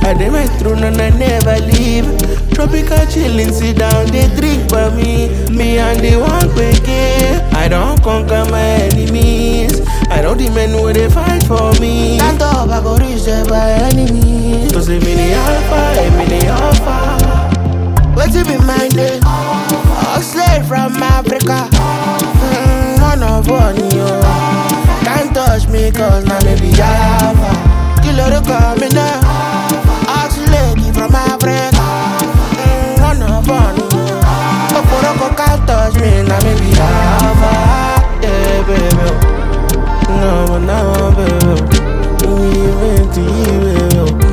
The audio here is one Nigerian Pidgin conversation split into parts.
I dey my throne and I never leave. Tropical chillin', sit down, they drink for me. Me and the one again. I don't conquer my enemies. I know the men where they fight for me. Can't talk, I go reach there by enemies. So say me the alpha, me the alpha. What's it be minded? Slave from Africa. One of one, yo. Can't touch me cause now me be alpha. Killer the coming now. Lady from Africa. One of one, yo. Oporoko can't touch me, now me be alpha. Yeah, baby. No, baby. Even to you, baby.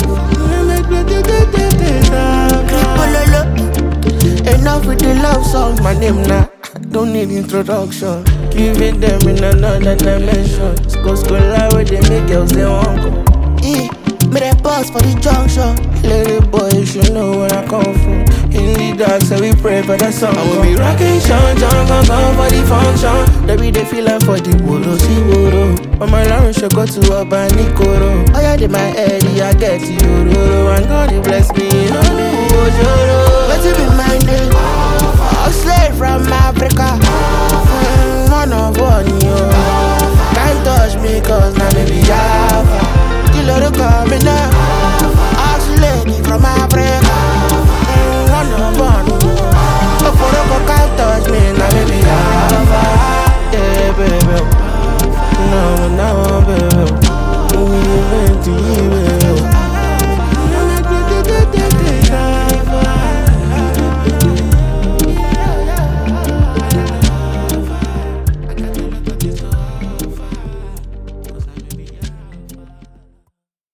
Enough with the love song, my name now. Don't need introduction. Giving them in another dimension. School where they make girls they want go. Me the boss for the junction. Lady boy, you should know where I come from. In the dark, so we pray for the sun. I will be rocking Sean John, come for the function. They be the feeling for the woro, see woro. On my lunch, I go to a Banikoro. Oh yeah, in my head, I get you, and God bless me.